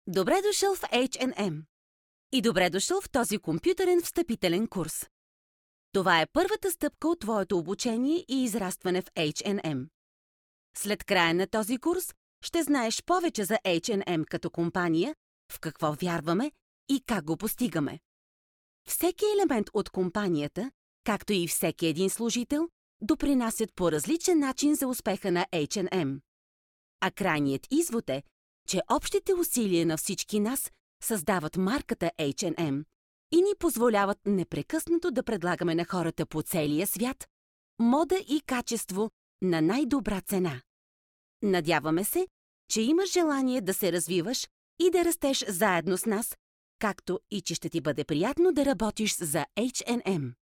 Добре дошъл в H&M и добре дошъл в този компютърен встъпителен курс. Това е първата стъпка от твоето обучение и израстване в H&M. След края на този курс ще знаеш повече за H&M като компания, в какво вярваме и как го постигаме. Всеки елемент от компанията, както и всеки един служител, допринасят по различен начин за успеха на H&M. А крайният извод е, че общите усилия на всички нас създават марката H&M и ни позволяват непрекъснато да предлагаме на хората по целия свят мода и качество на най-добра цена. Надяваме се, че имаш желание да се развиваш и да растеш заедно с нас, както и че ще ти бъде приятно да работиш за H&M.